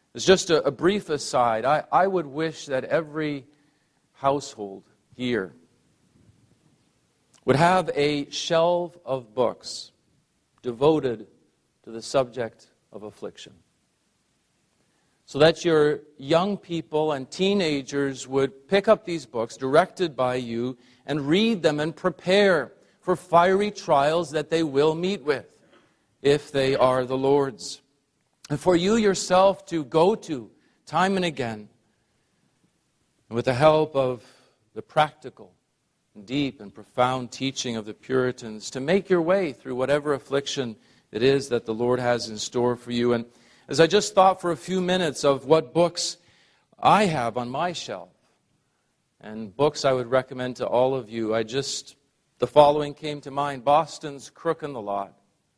As just a brief aside, I would wish that every household here would have a shelf of books devoted to the subject of affliction, so that your young people and teenagers would pick up these books directed by you and read them and prepare for fiery trials that they will meet with, if they are the Lord's. And for you yourself to go to time and again, and with the help of the practical, deep and profound teaching of the Puritans, to make your way through whatever affliction it is that the Lord has in store for you. And as I just thought for a few minutes of what books I have on my shelf, and books I would recommend to all of you, the following came to mind: Boston's Crook in the Lot.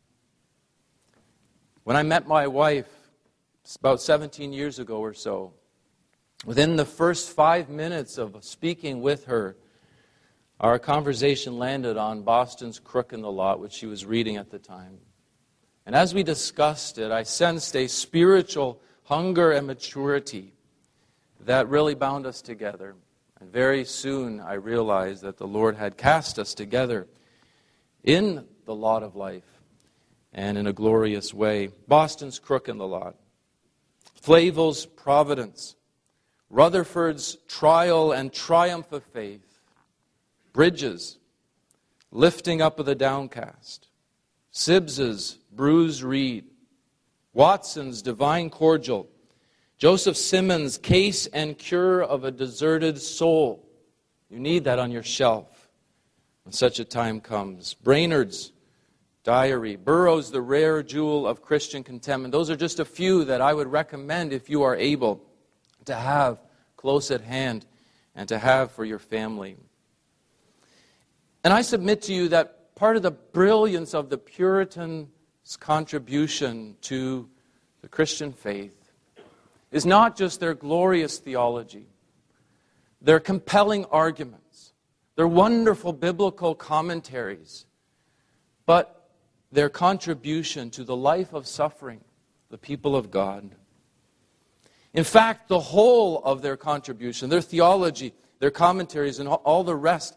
When I met my wife, about 17 years ago or so, within the first 5 minutes of speaking with her, our conversation landed on Boston's Crook in the Lot, which she was reading at the time. And as we discussed it, I sensed a spiritual hunger and maturity that really bound us together. And very soon I realized that the Lord had cast us together in the lot of life, and in a glorious way. Boston's Crook in the Lot, Flavel's Providence, Rutherford's Trial and Triumph of Faith, Bridges, Lifting Up of the Downcast, Sibbs's Bruised Reed, Watson's Divine Cordial, Joseph Simmons' Case and Cure of a Deserted Soul. You need that on your shelf when such a time comes. Brainerd's Diary, Burroughs' The Rare Jewel of Christian Contentment. Those are just a few that I would recommend if you are able to have close at hand and to have for your family. And I submit to you that part of the brilliance of the Puritans' contribution to the Christian faith is not just their glorious theology, their compelling arguments, their wonderful biblical commentaries, but their contribution to the life of suffering, the people of God. In fact, the whole of their contribution, their theology, their commentaries, and all the rest,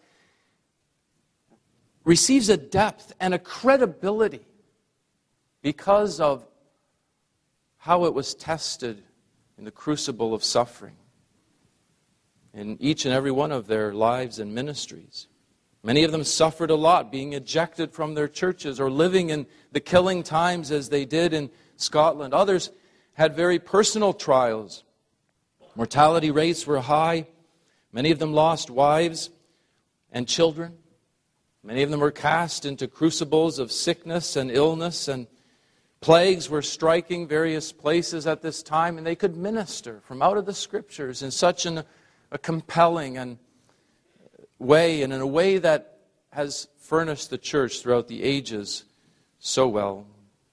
receives a depth and a credibility because of how it was tested in the crucible of suffering in each and every one of their lives and ministries. Many of them suffered a lot, being ejected from their churches or living in the killing times as they did in Scotland. Others had very personal trials. Mortality rates were high. Many of them lost wives and children. Many of them were cast into crucibles of sickness and illness, and plagues were striking various places at this time, and they could minister from out of the Scriptures in such a compelling and way, and in a way that has furnished the church throughout the ages so well.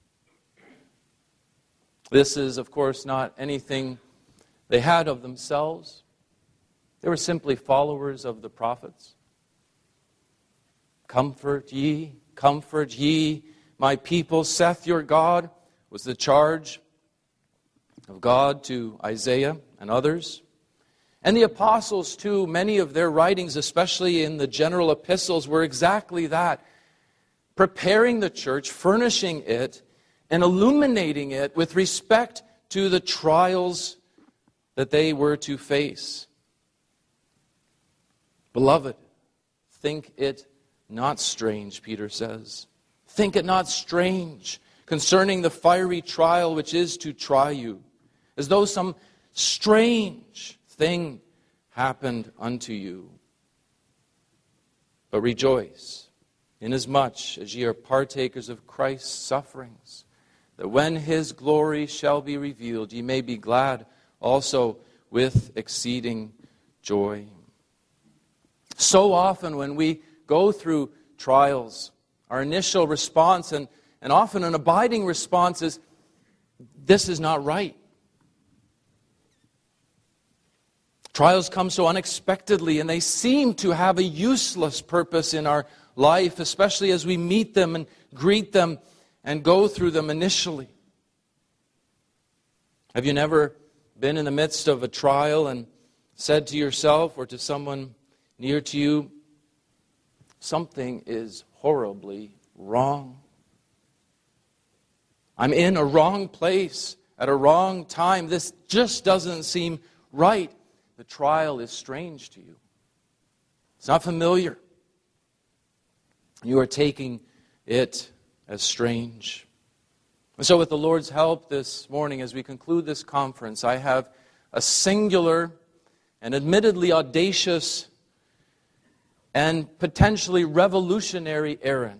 This is, of course, not anything they had of themselves. They were simply followers of the prophets. Comfort ye, my people, saith your God, was the charge of God to Isaiah and others. And the apostles, too, many of their writings, especially in the general epistles, were exactly that. Preparing the church, furnishing it, and illuminating it with respect to the trials that they were to face. Beloved, think it not strange, Peter says. Think it not strange concerning the fiery trial which is to try you, as though some strange thing happened unto you. But rejoice, inasmuch as ye are partakers of Christ's sufferings, that when His glory shall be revealed, ye may be glad also with exceeding joy. So often when we go through trials, our initial response, and often an abiding response, is, this is not right. Trials come so unexpectedly, and they seem to have a useless purpose in our life, especially as we meet them and greet them and go through them initially. Have you never been in the midst of a trial and said to yourself or to someone near to you, something is horribly wrong? I'm in a wrong place at a wrong time. This just doesn't seem right. The trial is strange to you. It's not familiar. You are taking it as strange. And so with the Lord's help this morning, as we conclude this conference, I have a singular and admittedly audacious and potentially revolutionary errand.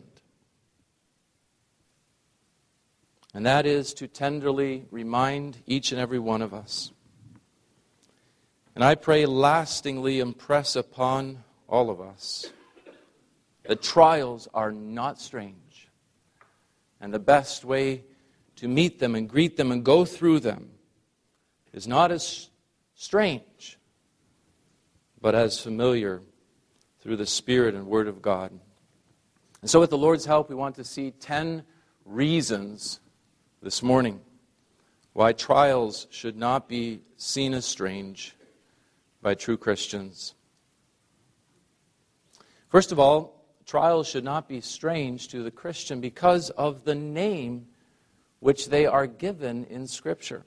And that is to tenderly remind each and every one of us, and I pray lastingly impress upon all of us, that trials are not strange. And the best way to meet them and greet them and go through them is not as strange, but as familiar through the Spirit and Word of God. And so with the Lord's help, we want to see 10 reasons this morning why trials should not be seen as strange by true Christians. First of all, trials should not be strange to the Christian because of the name which they are given in Scripture.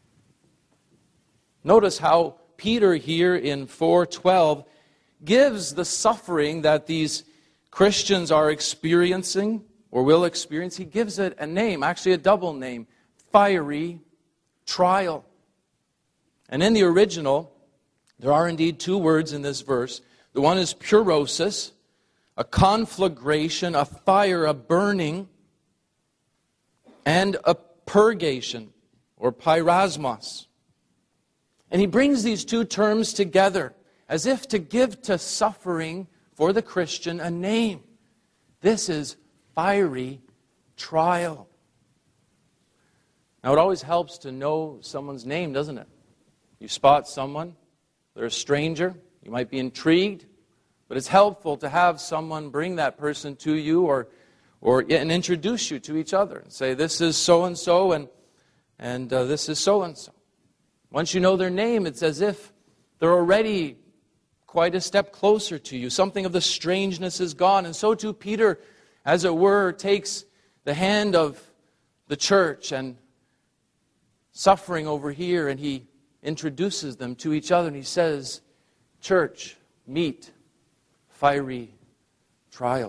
Notice how Peter here in 4:12 gives the suffering that these Christians are experiencing or will experience. He gives it a name, actually a double name, fiery trial. And in the original, there are indeed two words in this verse. The one is purosis, a conflagration, a fire, a burning, and a purgation, or pyrasmos. And he brings these two terms together as if to give to suffering for the Christian a name. This is fiery trial. Now it always helps to know someone's name, doesn't it? You spot someone, they're a stranger, you might be intrigued, but it's helpful to have someone bring that person to you and introduce you to each other and say, this is so-and-so and this is so-and-so. Once you know their name, it's as if they're already quite a step closer to you. Something of the strangeness is gone. And so too Peter, as it were, takes the hand of the church and suffering over here, and he introduces them to each other, and he says, church, meet fiery trial.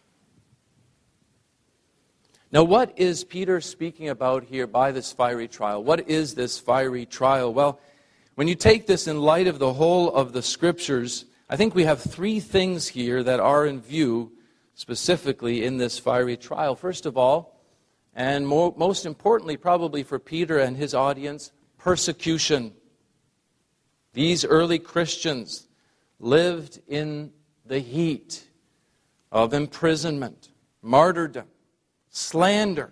Now, what is Peter speaking about here by this fiery trial? What is this fiery trial? Well, when you take this in light of the whole of the Scriptures, I think we have three things here that are in view specifically in this fiery trial. First of all, and most importantly probably for Peter and his audience, persecution. These early Christians lived in the heat of imprisonment, martyrdom, slander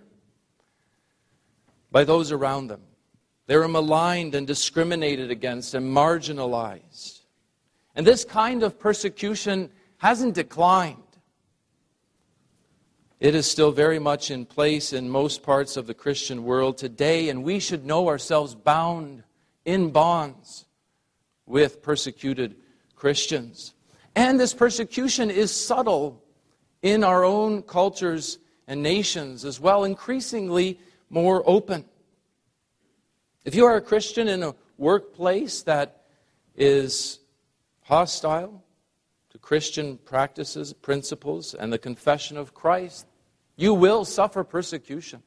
by those around them. They were maligned and discriminated against and marginalized. And this kind of persecution hasn't declined. It is still very much in place in most parts of the Christian world today, and we should know ourselves bound in bonds with persecuted Christians. And this persecution is subtle in our own cultures and nations as well, increasingly more open. If you are a Christian in a workplace that is hostile to Christian practices, principles, and the confession of Christ, you will suffer persecution.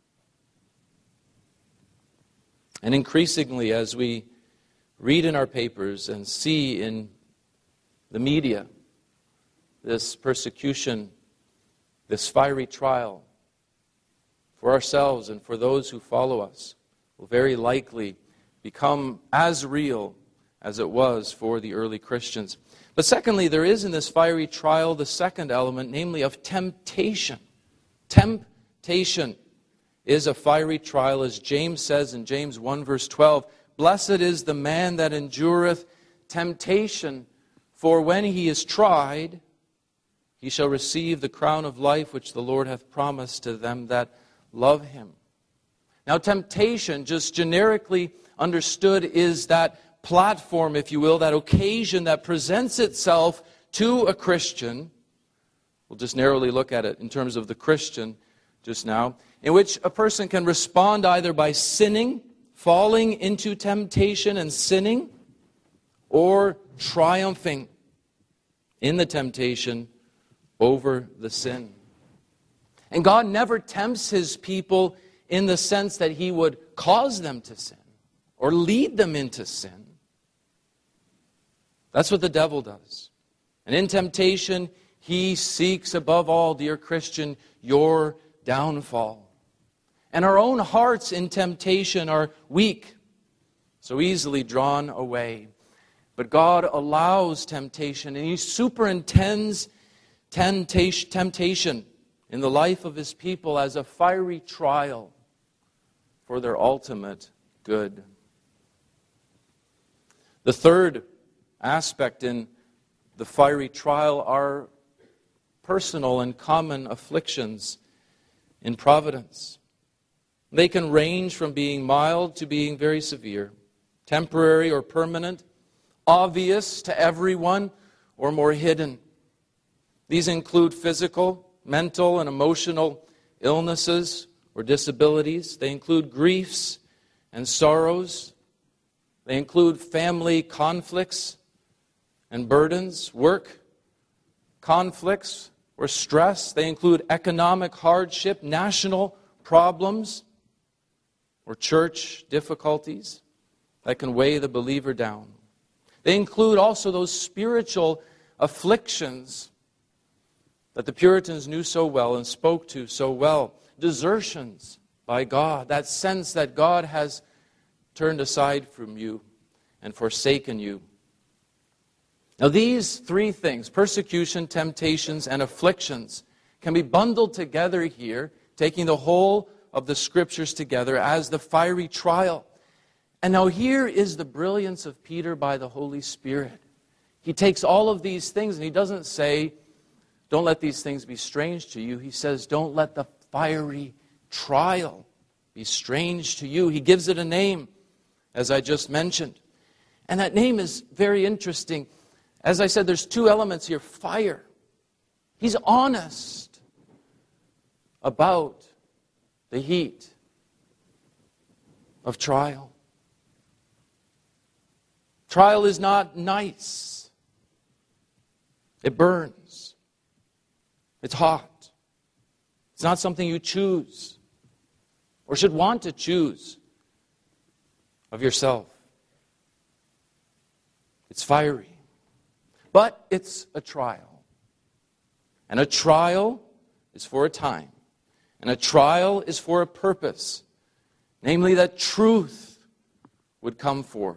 And increasingly, as we read in our papers and see in the media, this persecution, this fiery trial for ourselves and for those who follow us will very likely become as real as it was for the early Christians. But secondly, there is in this fiery trial the second element, namely of temptation. Temptation is a fiery trial, as James says in James 1 verse 12, "Blessed is the man that endureth temptation, for when he is tried, he shall receive the crown of life which the Lord hath promised to them that love him." Now, temptation, just generically understood, is that platform, if you will, that occasion that presents itself to a Christian. We'll just narrowly look at it in terms of the Christian just now, in which a person can respond either by sinning, falling into temptation and sinning, or triumphing in the temptation over the sin. And God never tempts His people in the sense that He would cause them to sin or lead them into sin. That's what the devil does. And in temptation, he seeks above all, dear Christian, your downfall. And our own hearts in temptation are weak, so easily drawn away. But God allows temptation, and He superintends temptation in the life of His people as a fiery trial for their ultimate good. The third aspect in the fiery trial are personal and common afflictions in providence. They can range from being mild to being very severe, temporary or permanent, obvious to everyone or more hidden. These include physical, mental, and emotional illnesses or disabilities. They include griefs and sorrows. They include family conflicts and burdens, work conflicts or stress. They include economic hardship, national problems, or church difficulties that can weigh the believer down. They include also those spiritual afflictions that the Puritans knew so well and spoke to so well. Desertions by God, that sense that God has turned aside from you and forsaken you. Now these three things, persecution, temptations, and afflictions, can be bundled together here, taking the whole of the Scriptures together as the fiery trial. And now here is the brilliance of Peter by the Holy Spirit. He takes all of these things and he doesn't say, don't let these things be strange to you. He says, don't let the fiery trial be strange to you. He gives it a name, as I just mentioned. And that name is very interesting. As I said, there's two elements here. Fire. He's honest about the heat of trial. Trial is not nice. It burns. It's hot. It's not something you choose or should want to choose of yourself. It's fiery. But it's a trial. And a trial is for a time. And a trial is for a purpose. Namely, that truth would come forth.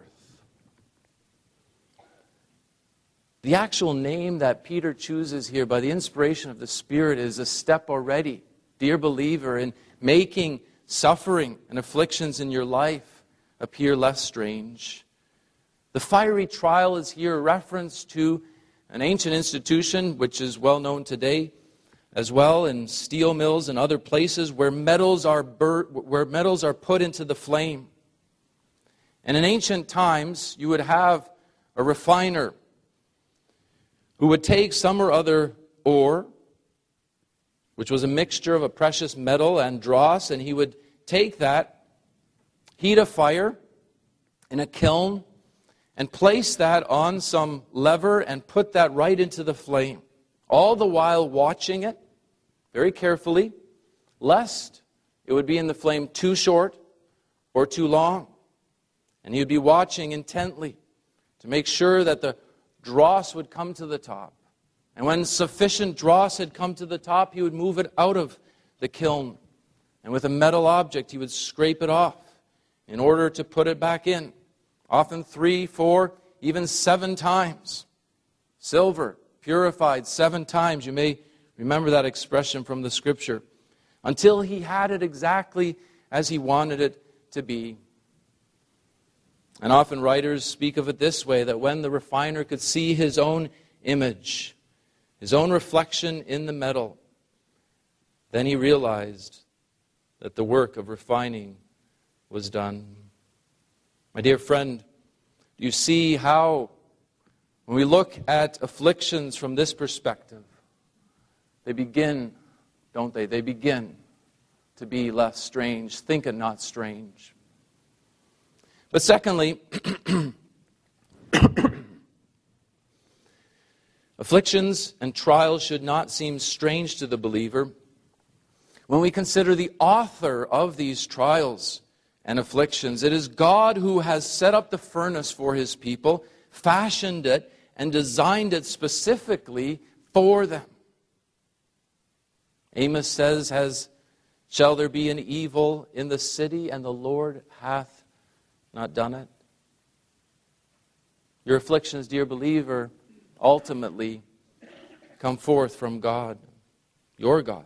The actual name that Peter chooses here by the inspiration of the Spirit is a step already, dear believer, in making suffering and afflictions in your life appear less strange. The fiery trial is here a reference to an ancient institution which is well known today as well in steel mills and other places where metals are put into the flame. And in ancient times, you would have a refiner who would take some or other ore, which was a mixture of a precious metal and dross, and he would take that, heat a fire in a kiln, and place that on some lever and put that right into the flame, all the while watching it very carefully, lest it would be in the flame too short or too long. And he would be watching intently to make sure that the dross would come to the top. And when sufficient dross had come to the top, he would move it out of the kiln. And with a metal object, he would scrape it off in order to put it back in. Often 3, 4, even 7 times. Silver, purified 7 times. You may remember that expression from the Scripture. Until he had it exactly as he wanted it to be. And often writers speak of it this way, that when the refiner could see his own image, his own reflection in the metal, then he realized that the work of refining was done. My dear friend, do you see how, when we look at afflictions from this perspective, they begin, don't they? They begin to be less strange. Think it not strange. But secondly, afflictions and trials should not seem strange to the believer when we consider the author of these trials and afflictions. It is God who has set up the furnace for His people, fashioned it, and designed it specifically for them. Amos says, shall there be an evil in the city, and the Lord hath not done it? Your afflictions, dear believer, ultimately come forth from God, your God.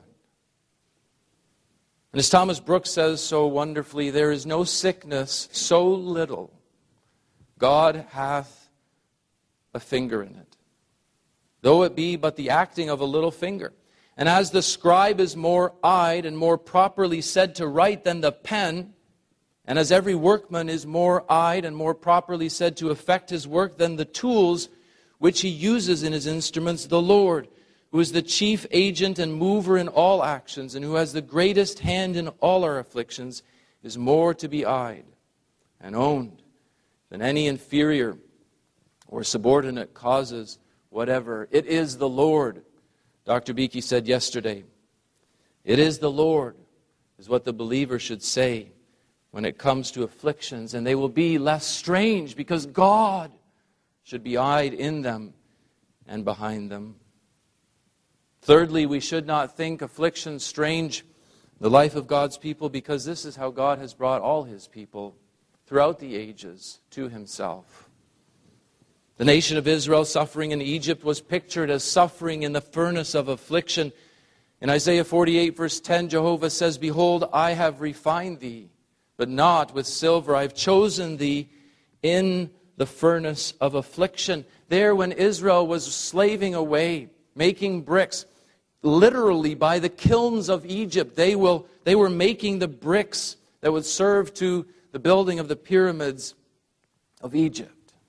And as Thomas Brooks says so wonderfully, there is no sickness so little God hath a finger in it, though it be but the acting of a little finger. And as the scribe is more eyed and more properly said to write than the pen, and as every workman is more eyed and more properly said to effect his work than the tools which he uses in his instruments, the Lord, who is the chief agent and mover in all actions, and who has the greatest hand in all our afflictions, is more to be eyed and owned than any inferior or subordinate causes whatever. It is the Lord. Dr. Beakey said yesterday, it is the Lord, is what the believer should say when it comes to afflictions, and they will be less strange because God should be eyed in them and behind them. Thirdly, we should not think affliction strange in the life of God's people, because this is how God has brought all His people throughout the ages to Himself. The nation of Israel suffering in Egypt was pictured as suffering in the furnace of affliction. In Isaiah 48, verse 10, Jehovah says, behold, I have refined thee, but not with silver. I have chosen thee in the furnace of affliction. There, when Israel was slaving away, making bricks, literally by the kilns of Egypt, they were making the bricks that would serve to the building of the pyramids of Egypt.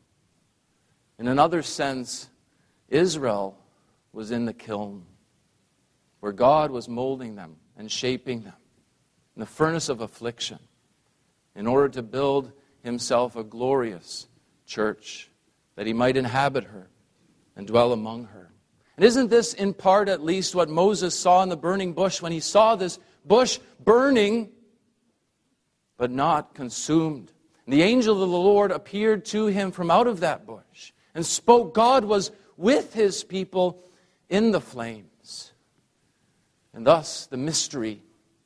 In another sense, Israel was in the kiln where God was molding them and shaping them in the furnace of affliction in order to build Himself a glorious church, that He might inhabit her and dwell among her. And isn't this in part at least what Moses saw in the burning bush when he saw this bush burning but not consumed? And the angel of the Lord appeared to him from out of that bush and spoke. God was with His people in the flames. And thus the mystery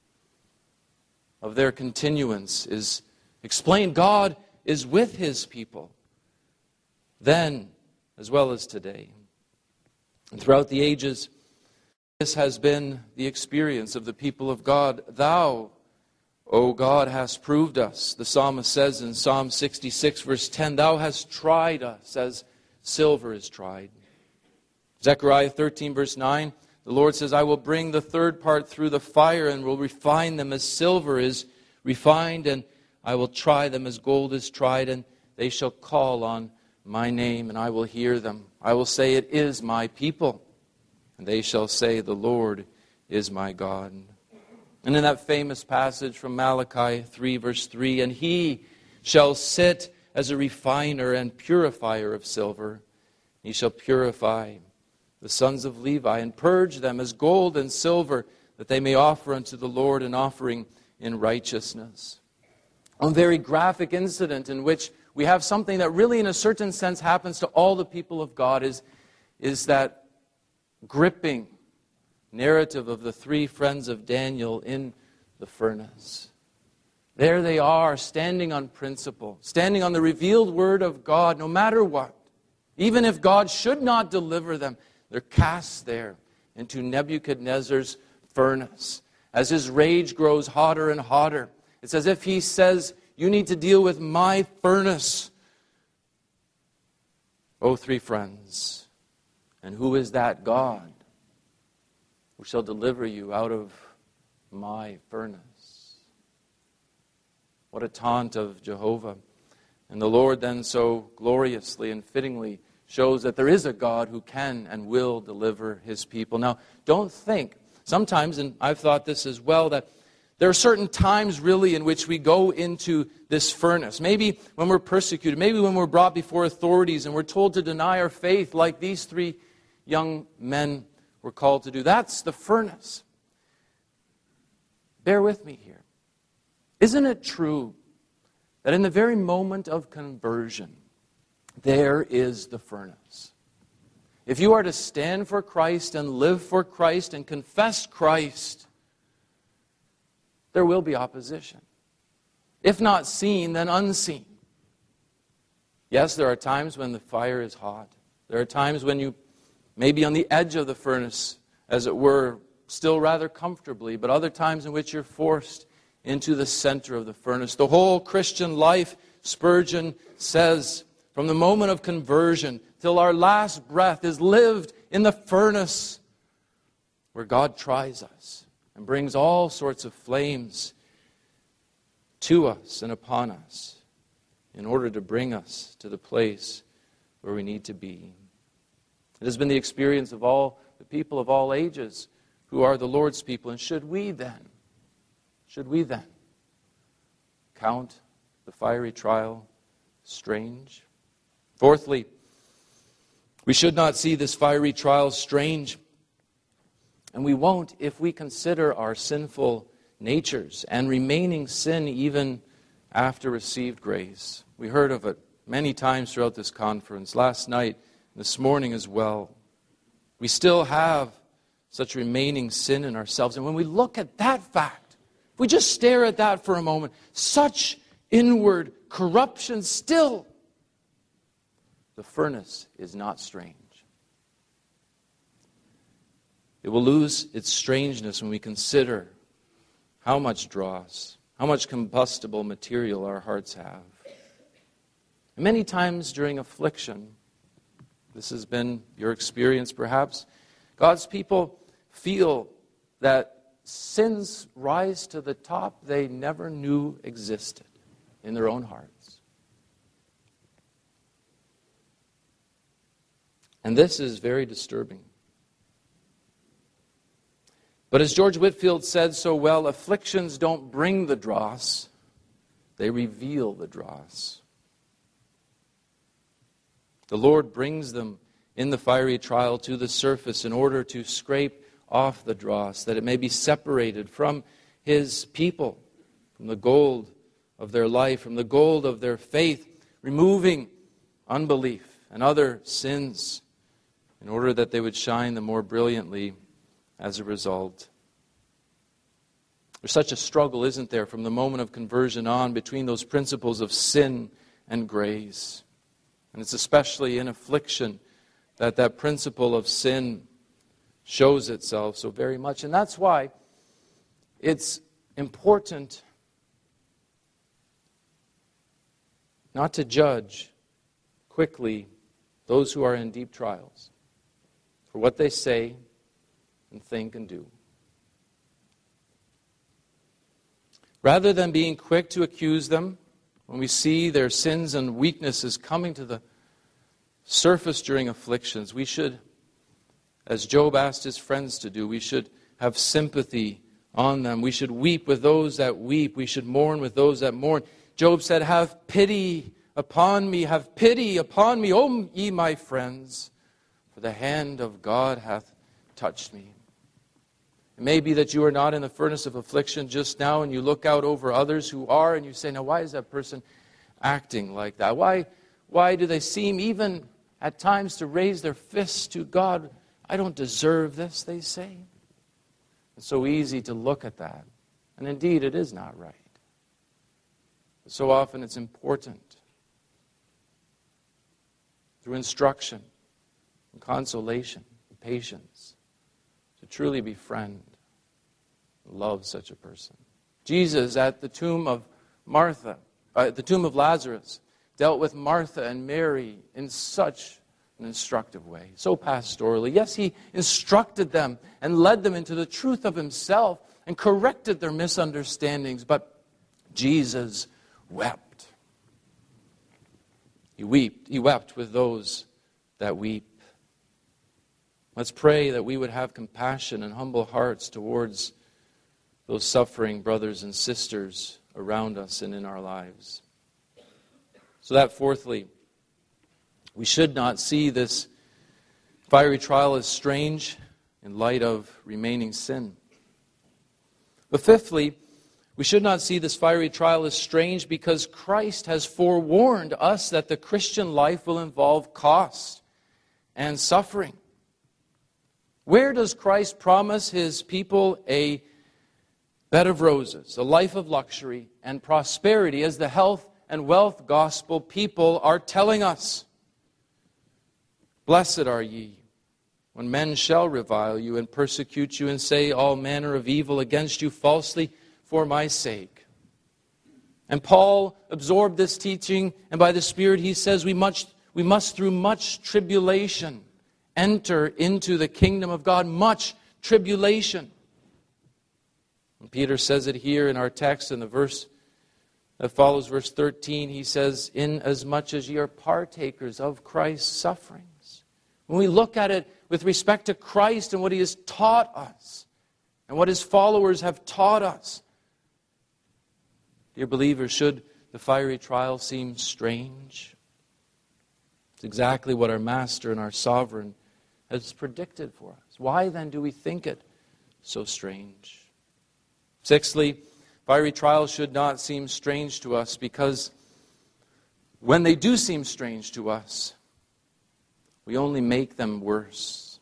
of their continuance is explained. God is with His people then as well as today. And throughout the ages, this has been the experience of the people of God. Thou, O God, hast proved us. The psalmist says in Psalm 66, verse 10, Thou hast tried us as silver is tried. Zechariah 13, verse 9, the Lord says, I will bring the third part through the fire and will refine them as silver is refined, and I will try them as gold is tried, and they shall call on my name, and I will hear them. I will say, it is my people. And they shall say, the Lord is my God. And in that famous passage from Malachi 3, verse 3, and He shall sit as a refiner and purifier of silver. He shall purify the sons of Levi and purge them as gold and silver, that they may offer unto the Lord an offering in righteousness. A very graphic incident in which we have something that really in a certain sense happens to all the people of God is that gripping narrative of the three friends of Daniel in the furnace. There they are, standing on principle, standing on the revealed word of God, no matter what. Even if God should not deliver them, they're cast there into Nebuchadnezzar's furnace. As his rage grows hotter and hotter, it's as if he says, you need to deal with my furnace. O three friends, and who is that God who shall deliver you out of my furnace? What a taunt of Jehovah. And the Lord then so gloriously and fittingly shows that there is a God who can and will deliver His people. Now, don't think, sometimes, and I've thought this as well, that there are certain times really in which we go into this furnace. Maybe when we're persecuted, maybe when we're brought before authorities and we're told to deny our faith like these three young men were called to do. That's the furnace. Bear with me here. Isn't it true that in the very moment of conversion, there is the furnace? If you are to stand for Christ and live for Christ and confess Christ, there will be opposition. If not seen, then unseen. Yes, there are times when the fire is hot. There are times when you may be on the edge of the furnace, as it were, still rather comfortably, but other times in which you're forced into the center of the furnace. The whole Christian life, Spurgeon says, from the moment of conversion till our last breath is lived in the furnace where God tries us and brings all sorts of flames to us and upon us in order to bring us to the place where we need to be. It has been the experience of all the people of all ages who are the Lord's people. And should we then count the fiery trial strange? Fourthly, we should not see this fiery trial strange, and we won't if we consider our sinful natures and remaining sin even after received grace. We heard of it many times throughout this conference, last night, this morning as well. We still have such remaining sin in ourselves. And when we look at that fact, if we just stare at that for a moment, such inward corruption still, the furnace is not strange. It will lose its strangeness when we consider how much dross, how much combustible material our hearts have. And many times during affliction, this has been your experience perhaps, God's people feel that sins rise to the top they never knew existed in their own hearts. And this is very disturbing. But as George Whitefield said so well, afflictions don't bring the dross, they reveal the dross. The Lord brings them in the fiery trial to the surface in order to scrape off the dross, that it may be separated from His people, from the gold of their life, from the gold of their faith, removing unbelief and other sins in order that they would shine the more brilliantly as a result. There's such a struggle, isn't there, from the moment of conversion on between those principles of sin and grace. And it's especially in affliction that that principle of sin shows itself so very much. And that's why it's important not to judge quickly those who are in deep trials for what they say and think and do. Rather than being quick to accuse them when we see their sins and weaknesses coming to the surface during afflictions, we should, as Job asked his friends to do, we should have sympathy on them. We should weep with those that weep. We should mourn with those that mourn. Job said, "Have pity upon me, have pity upon me, O ye my friends, for the hand of God hath touched me." It may be that you are not in the furnace of affliction just now, and you look out over others who are, and you say, "Now, why is that person acting like that? Why do they seem even at times to raise their fists to God? I don't deserve this," they say. It's so easy to look at that. And indeed, it is not right. But so often it's important, through instruction and consolation and patience, to truly befriend and love such a person. Jesus at the tomb of Lazarus, dealt with Martha and Mary in such an instructive way, so pastorally. Yes, He instructed them and led them into the truth of Himself and corrected their misunderstandings, but Jesus wept. He wept with those that weep. Let's pray that we would have compassion and humble hearts towards those suffering brothers and sisters around us and in our lives. So that fourthly, we should not see this fiery trial as strange in light of remaining sin. But fifthly, we should not see this fiery trial as strange because Christ has forewarned us that the Christian life will involve cost and suffering. Where does Christ promise His people a bed of roses, a life of luxury and prosperity, as the health and wealth gospel people are telling us? Blessed are ye when men shall revile you and persecute you and say all manner of evil against you falsely for my sake. And Paul absorbed this teaching, and by the Spirit he says we must through much tribulation enter into the kingdom of God. Much tribulation. And Peter says it here in our text in the verse that follows, verse 13. He says, inasmuch as ye are partakers of Christ's sufferings. When we look at it with respect to Christ and what He has taught us and what His followers have taught us, dear believers, should the fiery trial seem strange? It's exactly what our Master and our Sovereign has predicted for us. Why then do we think it so strange? Sixthly, fiery trials should not seem strange to us because when they do seem strange to us, we only make them worse.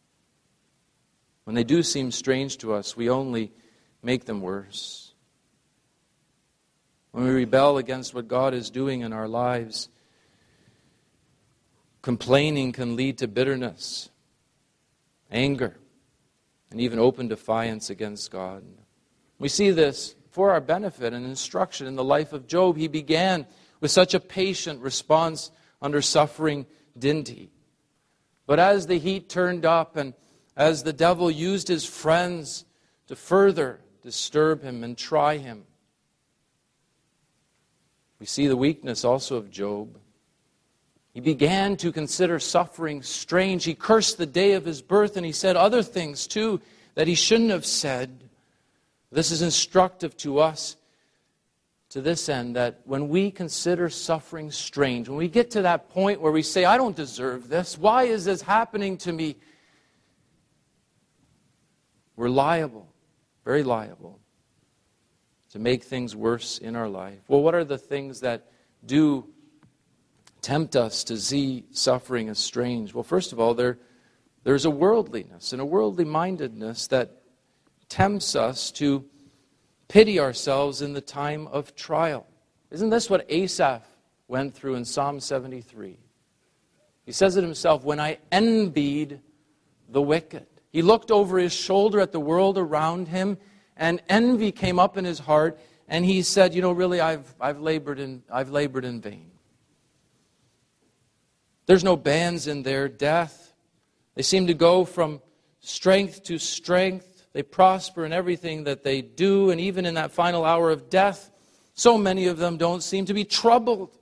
When they do seem strange to us, we only make them worse. When we rebel against what God is doing in our lives, complaining can lead to bitterness, anger, and even open defiance against God. We see this for our benefit and instruction in the life of Job. He began with such a patient response under suffering, didn't he? But as the heat turned up and as the devil used his friends to further disturb him and try him, we see the weakness also of Job. He began to consider suffering strange. He cursed the day of his birth, and he said other things too that he shouldn't have said. This is instructive to us to this end, that when we consider suffering strange, when we get to that point where we say, I don't deserve this, why is this happening to me? We're liable, very liable, to make things worse in our life. Well, what are the things that do tempt us to see suffering as strange? Well, first of all, there's a worldliness and a worldly mindedness that tempts us to pity ourselves in the time of trial. Isn't this what Asaph went through in Psalm 73? He says it himself, when I envied the wicked. He looked over his shoulder at the world around him, and envy came up in his heart, and he said, really, I've labored in vain. There's no bands in their death. They seem to go from strength to strength. They prosper in everything that they do, and even in that final hour of death, so many of them don't seem to be troubled.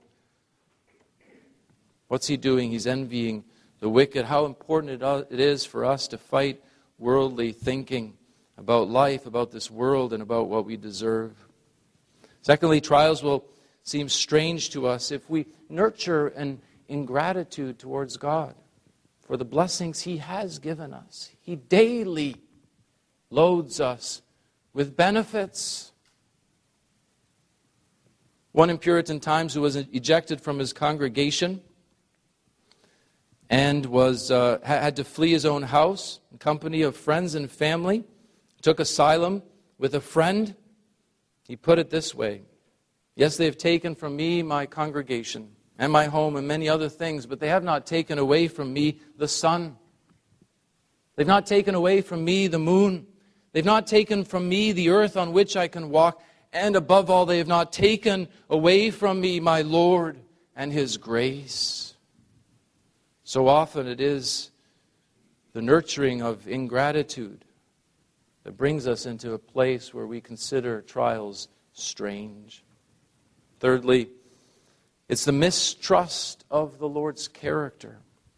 What's he doing? He's envying the wicked. How important it is for us to fight worldly thinking about life, about this world, and about what we deserve. Secondly, trials will seem strange to us if we nurture an ingratitude towards God for the blessings He has given us. He daily loads us with benefits. One in Puritan times who was ejected from his congregation and had to flee his own house in company of friends and family, took asylum with a friend. He put it this way: yes, they have taken from me my congregation and my home and many other things, but they have not taken away from me the sun. They've not taken away from me the moon. They've not taken from me the earth on which I can walk. And above all, they have not taken away from me my Lord and His grace. So often it is the nurturing of ingratitude that brings us into a place where we consider trials strange. Thirdly, it's the mistrust of the Lord's character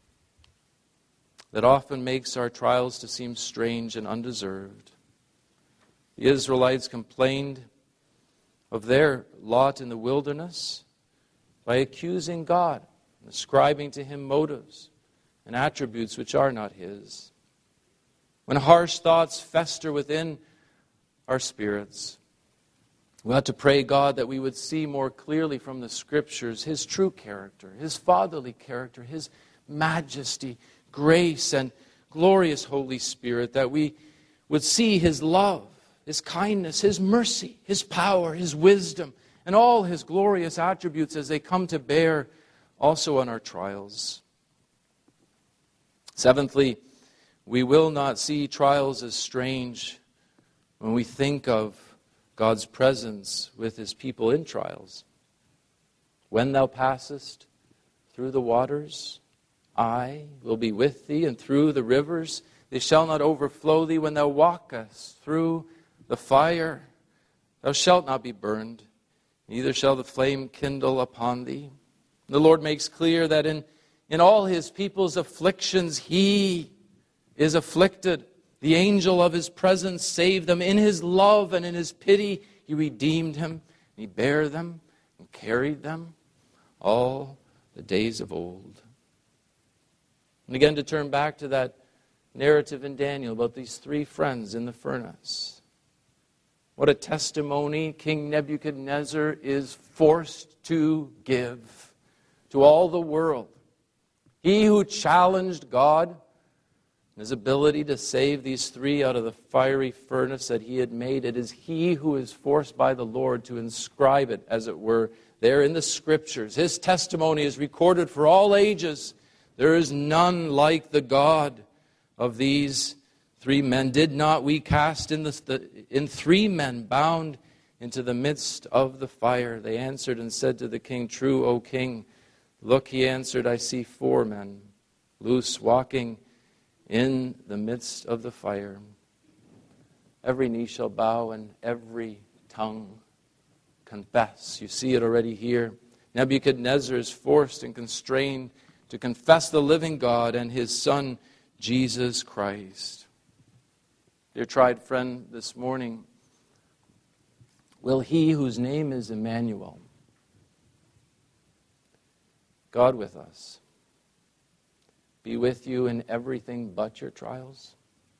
that often makes our trials to seem strange and undeserved. The Israelites complained of their lot in the wilderness by accusing God, and ascribing to Him motives and attributes which are not His. When harsh thoughts fester within our spirits, we ought to pray God that we would see more clearly from the Scriptures His true character, His fatherly character, His majesty, grace, and glorious Holy Spirit, that we would see His love, His kindness, His mercy, His power, His wisdom, and all His glorious attributes as they come to bear also on our trials. Seventhly, we will not see trials as strange when we think of God's presence with His people in trials. When thou passest through the waters, I will be with thee, and through the rivers, they shall not overflow thee. When thou walkest through the fire, thou shalt not be burned, neither shall the flame kindle upon thee. The Lord makes clear that in all His people's afflictions, He is afflicted. The angel of His presence saved them. In His love and in His pity, He redeemed him. He bare them and carried them all the days of old. And again, to turn back to that narrative in Daniel about these three friends in the furnace. What a testimony King Nebuchadnezzar is forced to give to all the world. He who challenged God, His ability to save these three out of the fiery furnace that He had made, it is He who is forced by the Lord to inscribe it, as it were, there in the Scriptures. His testimony is recorded for all ages. There is none like the God of these three men. Did not we cast in three men bound into the midst of the fire? They answered and said to the king, True, O king. Look, he answered, I see 4 men, loose, walking in the midst of the fire. Every knee shall bow and every tongue confess. You see it already here. Nebuchadnezzar is forced and constrained to confess the living God and His Son, Jesus Christ. Dear tried friend, this morning, will He whose name is Emmanuel, God with us, be with you in everything but your trials?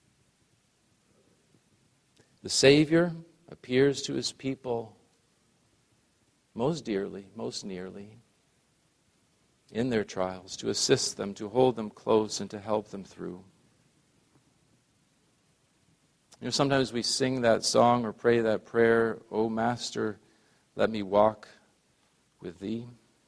The Savior appears to His people most dearly, most nearly, in their trials, to assist them, to hold them close, and to help them through. You know, sometimes we sing that song or pray that prayer, O Master, let me walk with Thee.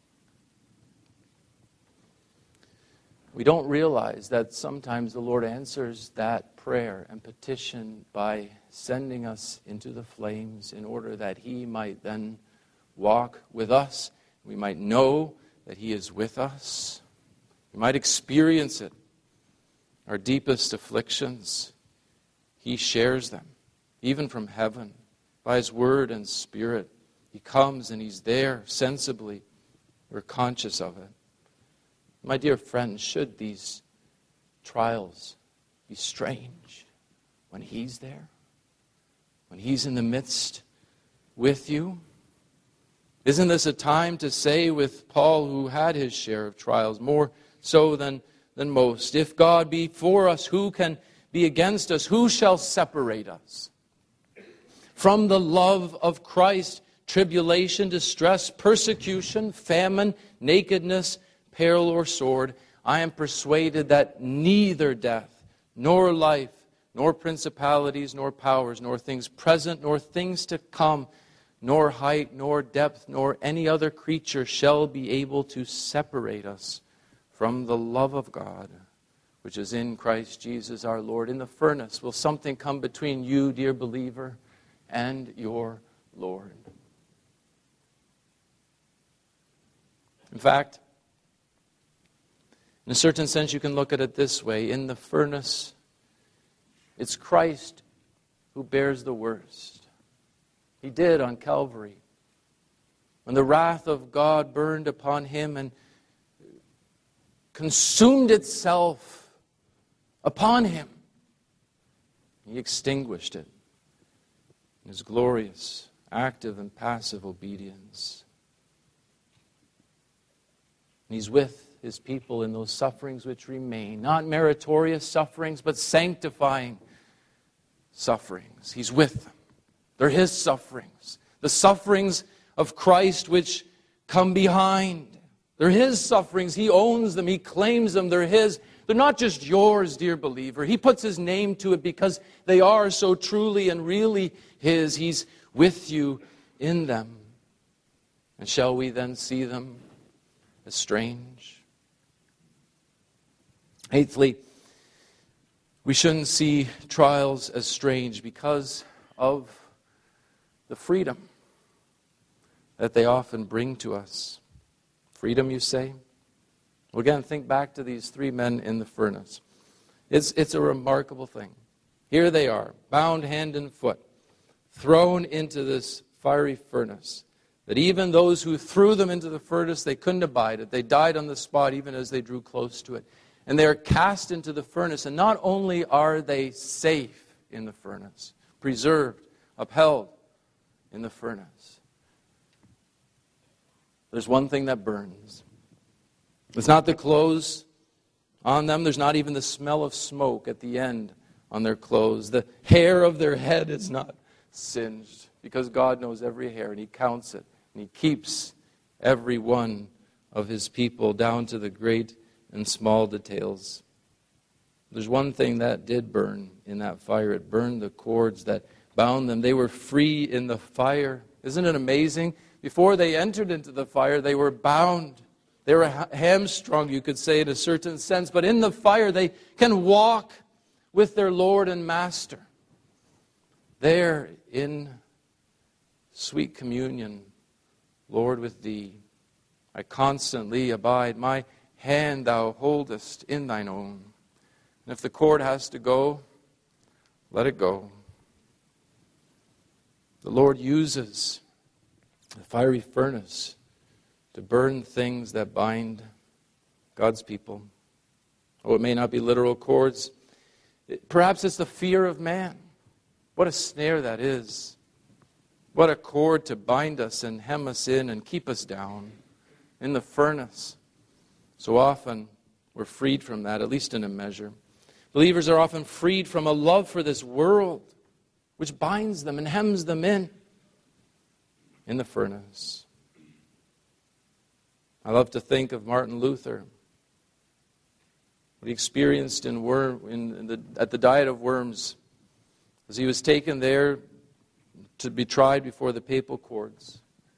We don't realize that sometimes the Lord answers that prayer and petition by sending us into the flames in order that He might then walk with us. We might know that He is with us. We might experience it. Our deepest afflictions, He shares them, even from heaven, by His Word and Spirit. He comes and He's there sensibly. We're conscious of it. My dear friends, should these trials be strange when He's there? When He's in the midst with you? Isn't this a time to say with Paul, who had his share of trials, more so than most, if God be for us, who can be against us? Who shall separate us from the love of Christ? Tribulation, distress, persecution, famine, nakedness, peril, or sword. I am persuaded that neither death, nor life, nor principalities, nor powers, nor things present, nor things to come, nor height, nor depth, nor any other creature shall be able to separate us from the love of God, which is in Christ Jesus our Lord. In the furnace, will something come between you, dear believer, and your Lord? In fact, in a certain sense, you can look at it this way. In the furnace, it's Christ who bears the worst. He did on Calvary. when the wrath of God burned upon him and consumed itself upon him, he extinguished it in his glorious, active and passive obedience. And he's with his people in those sufferings which remain, not meritorious sufferings, but sanctifying sufferings. He's with them. They're his sufferings. The sufferings of Christ which come behind. They're his sufferings. He owns them. He claims them. They're his. They're not just yours, dear believer. He puts his name to it because they are so truly and really his. He's with you in them. And shall we then see them as strange? Eighthly, we shouldn't see trials as strange because of the freedom that they often bring to us. Freedom, you say? Well, again, think back to these three men in the furnace. It's a remarkable thing. Here they are, bound hand and foot, thrown into this fiery furnace, that even those who threw them into the furnace, they couldn't abide it. They died on the spot even as they drew close to it. And they are cast into the furnace, and not only are they safe in the furnace, preserved, upheld in the furnace, there's one thing that burns. It's not the clothes on them. There's not even the smell of smoke at the end on their clothes. The hair of their head is not singed because God knows every hair and he counts it. And he keeps every one of his people down to the great and small details. There's one thing that did burn in that fire. It burned the cords that bound them. They were free in the fire. Isn't it amazing? Before they entered into the fire, they were bound. They were hamstrung, you could say, in a certain sense. But in the fire, they can walk with their Lord and Master. There in sweet communion, Lord, with thee, I constantly abide. My hand thou holdest in thine own. And if the cord has to go, let it go. The Lord uses the fiery furnace to burn things that bind God's people. Oh, it may not be literal cords. Perhaps it's the fear of man. What a snare that is. What a cord to bind us and hem us in and keep us down in the furnace. So often we're freed from that, at least in a measure. Believers are often freed from a love for this world, which binds them and hems them in the furnace. I love to think of Martin Luther, what he experienced at the Diet of Worms, as he was taken there to be tried before the papal courts.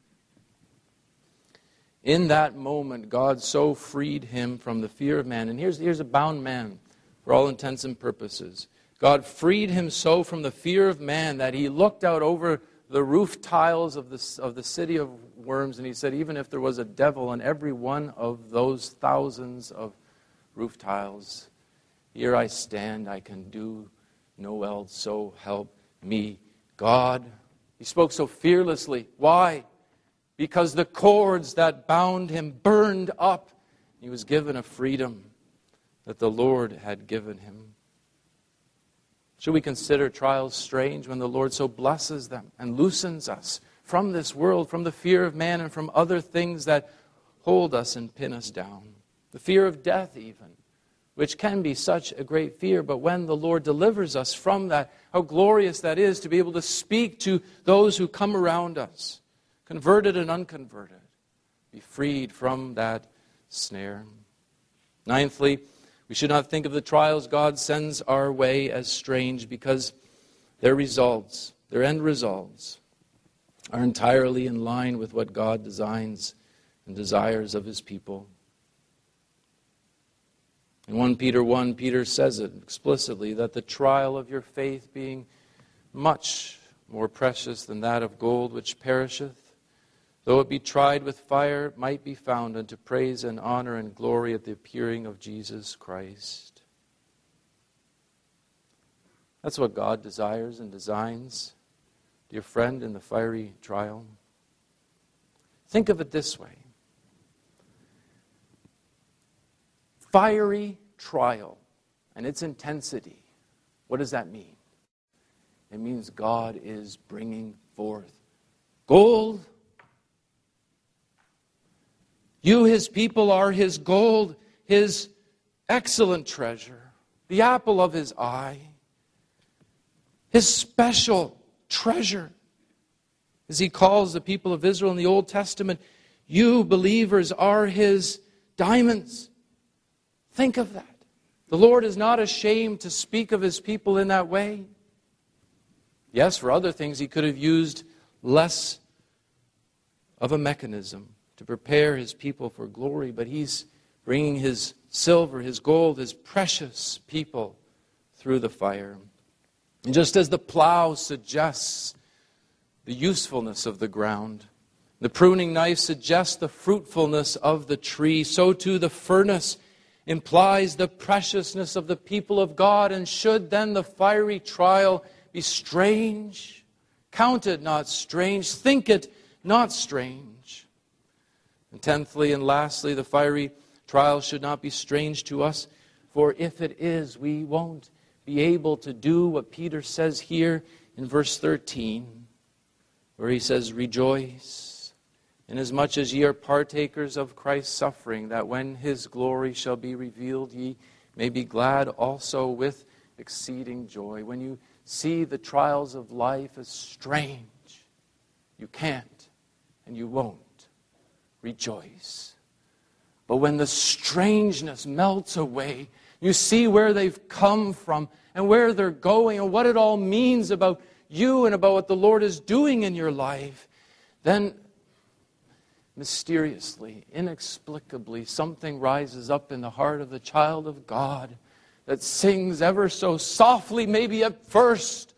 In that moment, God so freed him from the fear of man. And here's a bound man, for all intents and purposes. God freed him so from the fear of man that he looked out over the roof tiles of the city of Worms, and he said, even if there was a devil on every one of those thousands of roof tiles, here I stand, I can do no else, so help me God. He spoke so fearlessly. Why? Because the cords that bound him burned up. He was given a freedom that the Lord had given him. Should we consider trials strange when the Lord so blesses them and loosens us from this world, from the fear of man and from other things that hold us and pin us down? The fear of death even, which can be such a great fear, but when the Lord delivers us from that, how glorious that is to be able to speak to those who come around us, converted and unconverted, be freed from that snare. Ninthly, we should not think of the trials God sends our way as strange because their results, their end results, are entirely in line with what God designs and desires of his people. In 1 Peter 1, Peter says it explicitly, that the trial of your faith being much more precious than that of gold which perisheth, though it be tried with fire, might be found unto praise and honor and glory at the appearing of Jesus Christ. That's what God desires and designs, dear friend, in the fiery trial. Think of it this way. Fiery trial and its intensity. What does that mean? It means God is bringing forth gold. You, His people, are His gold, His excellent treasure, the apple of His eye, His special treasure. As He calls the people of Israel in the Old Testament, you believers are His diamonds. Think of that. The Lord is not ashamed to speak of His people in that way. Yes, for other things He could have used less of a mechanism to prepare His people for glory, but He's bringing His silver, His gold, His precious people through the fire. And just as the plow suggests the usefulness of the ground, the pruning knife suggests the fruitfulness of the tree, so too the furnace implies the preciousness of the people of God. And should then the fiery trial be strange, count it not strange, think it not strange. And tenthly and lastly, the fiery trial should not be strange to us, for if it is, we won't be able to do what Peter says here in verse 13, where he says, rejoice, inasmuch as ye are partakers of Christ's suffering, that when His glory shall be revealed, ye may be glad also with exceeding joy. When you see the trials of life as strange, you can't and you won't rejoice. But when the strangeness melts away, you see where they've come from and where they're going and what it all means about you and about what the Lord is doing in your life, then mysteriously, inexplicably, something rises up in the heart of the child of God that sings ever so softly, maybe at first,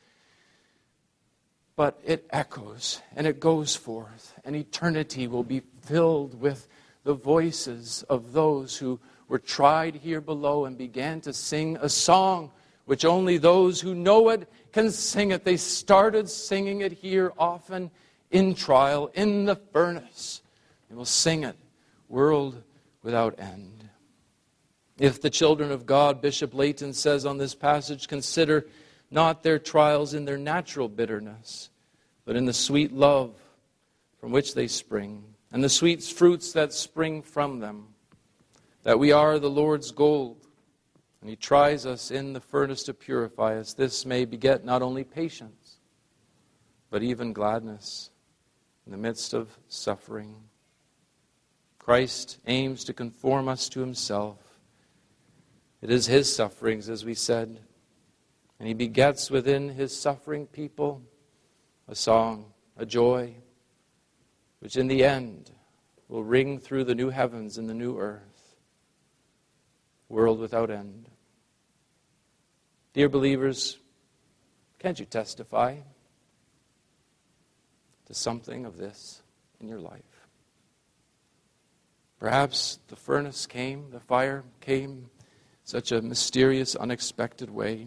but it echoes and it goes forth, and eternity will be filled with the voices of those who were tried here below and began to sing a song which only those who know it can sing it. They started singing it here often in trial, in the furnace. They will sing it, world without end. If the children of God, Bishop Layton says on this passage, consider not their trials in their natural bitterness, but in the sweet love from which they spring, and the sweet fruits that spring from them, that we are the Lord's gold, and He tries us in the furnace to purify us. This may beget not only patience, but even gladness in the midst of suffering. Christ aims to conform us to Himself. It is His sufferings, as we said, and He begets within His suffering people a song, a joy, which in the end will ring through the new heavens and the new earth, world without end. Dear believers, can't you testify to something of this in your life? Perhaps the furnace came, the fire came, such a mysterious, unexpected way.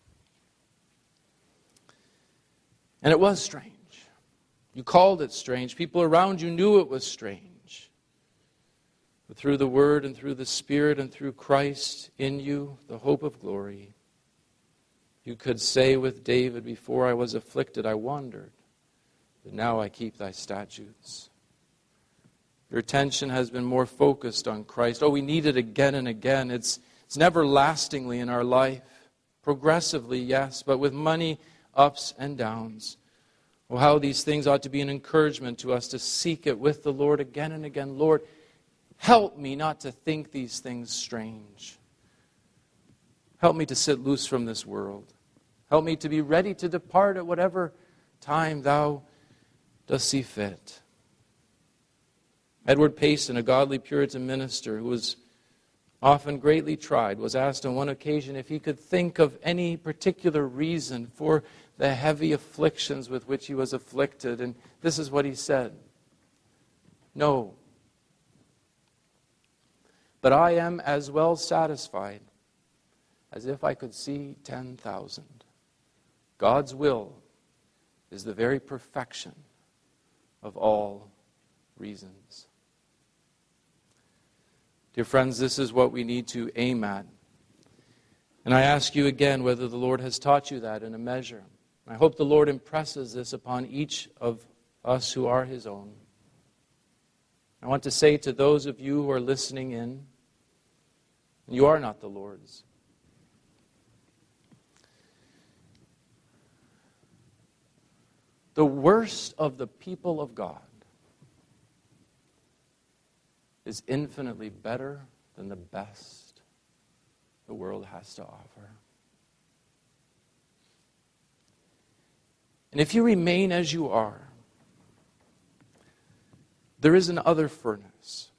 And it was strange. You called it strange. People around you knew it was strange. But through the Word and through the Spirit and through Christ in you, the hope of glory, you could say with David, before I was afflicted, I wandered, but now I keep thy statutes. Your attention has been more focused on Christ. Oh, we need it again and again. It's never lastingly in our life. Progressively, yes, but with many ups and downs. Oh, how these things ought to be an encouragement to us to seek it with the Lord again and again. Lord, help me not to think these things strange. Help me to sit loose from this world. Help me to be ready to depart at whatever time Thou dost see fit. Edward Payson, a godly Puritan minister who was often greatly tried, was asked on one occasion if he could think of any particular reason for the heavy afflictions with which he was afflicted. And this is what he said: "No, but I am as well satisfied as if I could see 10,000. God's will is the very perfection of all reasons. Dear friends, this is what we need to aim at. And I ask you again whether the Lord has taught you that in a measure. I hope the Lord impresses this upon each of us who are His own. I want to say to those of you who are listening in, you are not the Lord's. The worst of the people of God is infinitely better than the best the world has to offer. And if you remain as you are, there is an other furnace.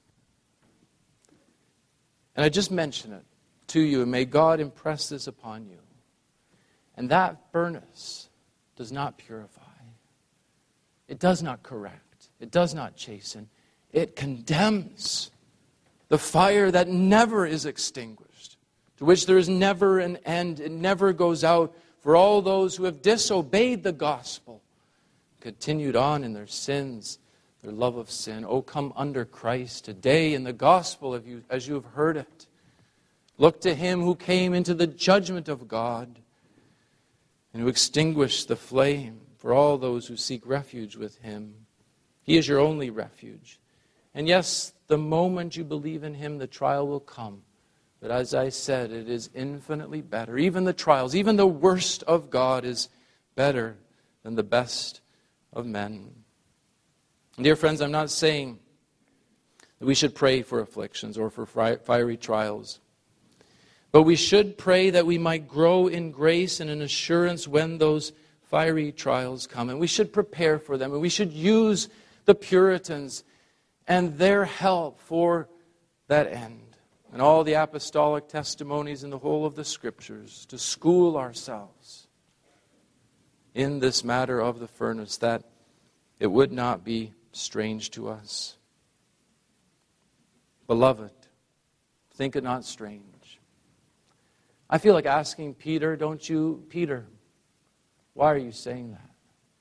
And I just mention it to you, and may God impress this upon you. And that furnace does not purify. It does not correct. It does not chasten. It condemns. The fire that never is extinguished, to which there is never an end. It never goes out for all those who have disobeyed the gospel, continued on in their sins, their love of sin. Oh, come under Christ today in the gospel as you have heard it. Look to Him who came into the judgment of God and who extinguished the flame for all those who seek refuge with Him. He is your only refuge. And yes, the moment you believe in Him, the trial will come. But as I said, it is infinitely better. Even the trials, even the worst of God is better than the best of men. And dear friends, I'm not saying that we should pray for afflictions or for fiery trials. But we should pray that we might grow in grace and in assurance when those fiery trials come. And we should prepare for them. And we should use the Puritans and their help for that end. And all the apostolic testimonies in the whole of the Scriptures to school ourselves in this matter of the furnace, that it would not be strange to us. Beloved, think it not strange. I feel like asking Peter, don't you, Peter, why are you saying that?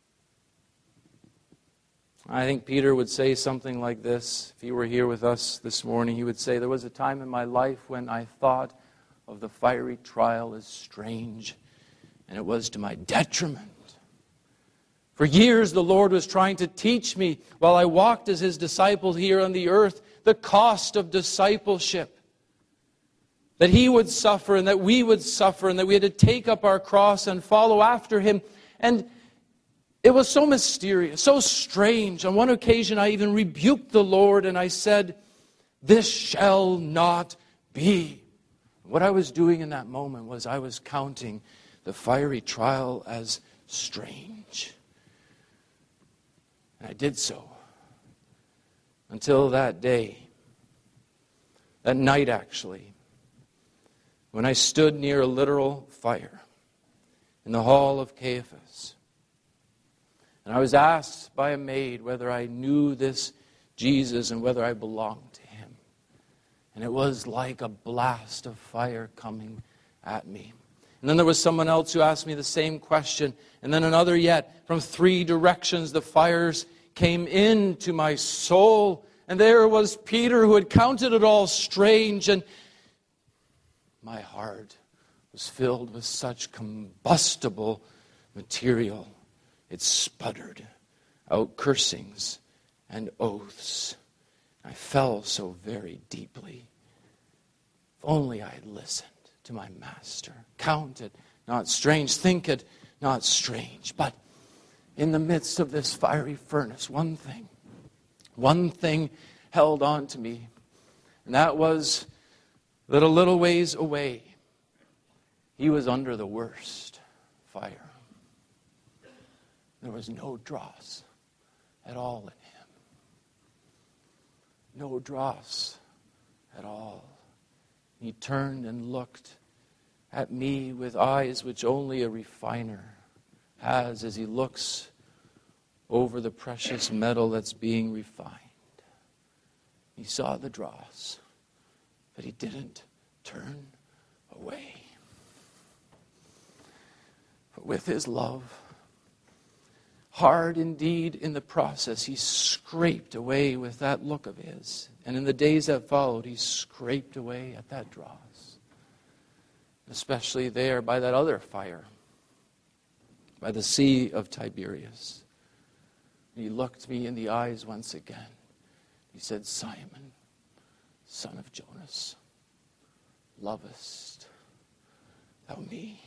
I think Peter would say something like this. If he were here with us this morning, he would say, there was a time in my life when I thought of the fiery trial as strange, and it was to my detriment. For years, the Lord was trying to teach me, while I walked as His disciple here on the earth, the cost of discipleship. That He would suffer, and that we would suffer, and that we had to take up our cross and follow after Him. And it was so mysterious, so strange. On one occasion, I even rebuked the Lord, and I said, this shall not be. What I was doing in that moment was I was counting the fiery trial as strange. And I did so until that day, that night actually, when I stood near a literal fire in the hall of Caiaphas. And I was asked by a maid whether I knew this Jesus and whether I belonged to Him. And it was like a blast of fire coming at me. And then there was someone else who asked me the same question. And then another yet. From 3 directions the fires came into my soul. And there was Peter who had counted it all strange. And my heart was filled with such combustible material. It sputtered out cursings and oaths. I fell so very deeply. If only I had listened to my Master. Count it not strange, think it not strange. But in the midst of this fiery furnace, one thing held on to me. And that was that a little ways away, He was under the worst fire. There was no dross at all in Him. No dross at all. He turned and looked at me with eyes which only a refiner has as he looks over the precious metal that's being refined. He saw the dross, but He didn't turn away. But with His love, hard indeed in the process. He scraped away with that look of his. And in the days that followed, he scraped away at that dross. Especially there by that other fire, by the Sea of Tiberias. He looked me in the eyes once again. He said, Simon, son of Jonas, lovest thou me?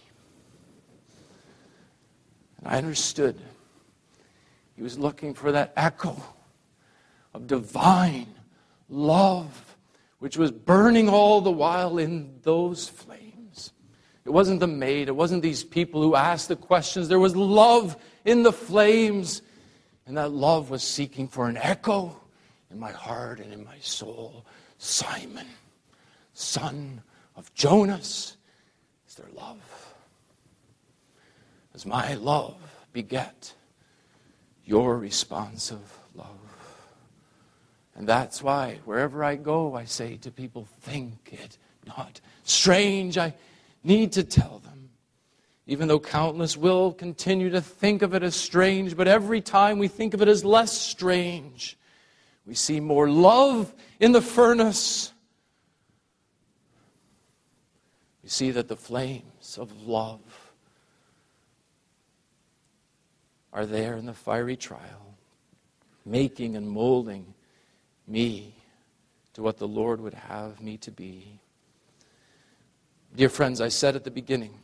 And I understood. He was looking for that echo of divine love, which was burning all the while in those flames. It wasn't the maid. It wasn't these people who asked the questions. There was love in the flames. And that love was seeking for an echo in my heart and in my soul. Simon, son of Jonas, is there love? Does my love beget your responsive love? And that's why wherever I go, I say to people, think it not strange. I need to tell them. Even though countless will continue to think of it as strange, but every time we think of it as less strange, we see more love in the furnace. We see that the flames of love are there in the fiery trial, making and molding me to what the Lord would have me to be. Dear friends, I said at the beginning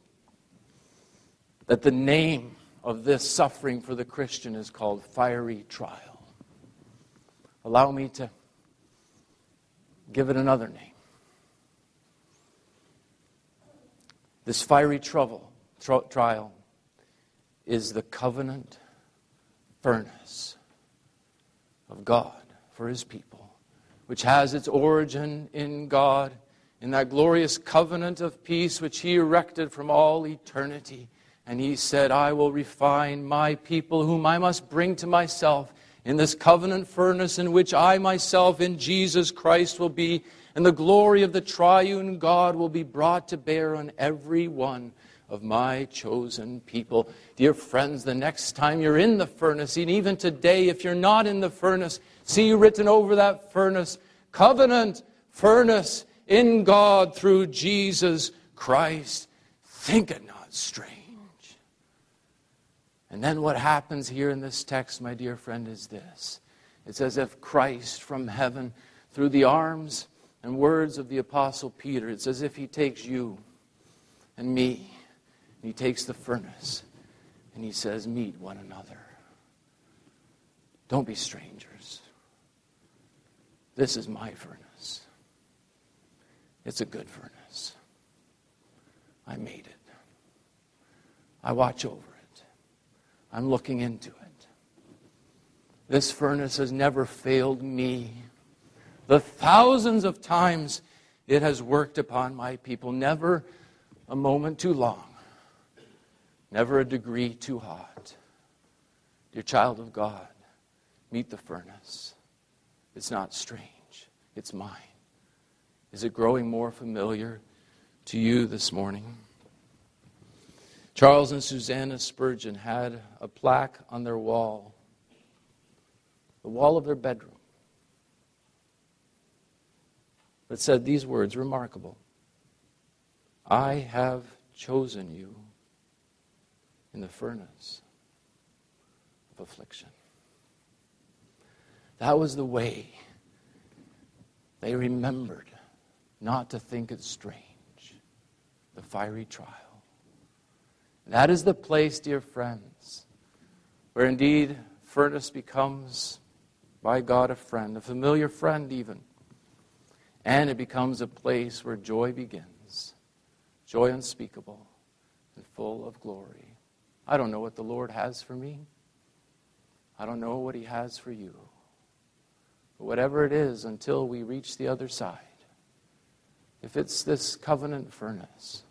that the name of this suffering for the Christian is called fiery trial. Allow me to give it another name. This fiery trial is the covenant furnace of God for His people, which has its origin in God, in that glorious covenant of peace which He erected from all eternity. And He said, I will refine my people whom I must bring to myself in this covenant furnace in which I myself in Jesus Christ will be, and the glory of the triune God will be brought to bear on every one of my chosen people. Dear friends, the next time you're in the furnace, and even today, if you're not in the furnace, see written over that furnace, covenant furnace in God through Jesus Christ. Think it not strange. And then what happens here in this text, my dear friend, is this. It's as if Christ from heaven, through the arms and words of the Apostle Peter, it's as if He takes you and me, and He takes the furnace, and He says, meet one another. Don't be strangers. This is my furnace. It's a good furnace. I made it. I watch over it. I'm looking into it. This furnace has never failed me. The thousands of times it has worked upon my people, never a moment too long, never a degree too hot. Dear child of God, meet the furnace. It's not strange. It's mine. Is it growing more familiar to you this morning? Charles and Susanna Spurgeon had a plaque on their wall, the wall of their bedroom, that said these words, remarkable. I have chosen you in the furnace of affliction. That was the way they remembered not to think it strange, the fiery trial. That is the place, dear friends, where indeed furnace becomes, by God, a friend, a familiar friend even. And it becomes a place where joy begins, joy unspeakable and full of glory. I don't know what the Lord has for me. I don't know what He has for you. But whatever it is, until we reach the other side, if it's this covenant furnace,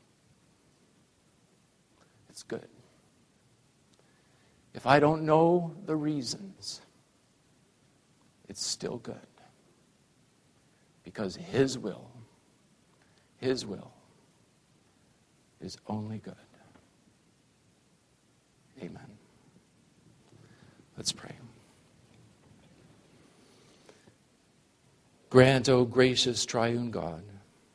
it's good. If I don't know the reasons, it's still good. Because His will is only good. Amen. Let's pray. Grant, O gracious triune God,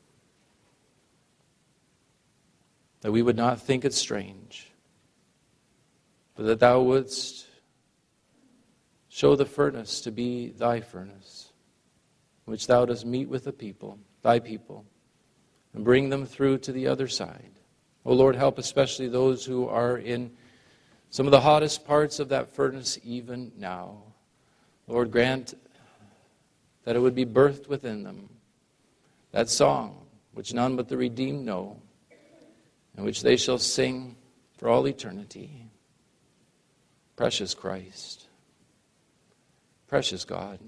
that we would not think it strange, but that thou wouldst show the furnace to be thy furnace, which thou dost meet with the people, thy people, and bring them through to the other side. O Lord, help especially those who are in some of the hottest parts of that furnace even now. Lord, grant that it would be birthed within them, that song which none but the redeemed know, and which they shall sing for all eternity. Precious Christ, precious God,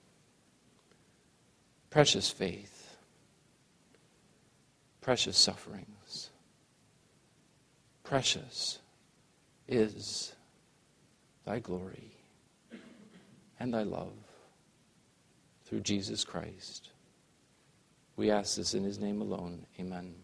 precious faith, precious sufferings, precious is thy glory and thy love through Jesus Christ. We ask this in his name alone. Amen.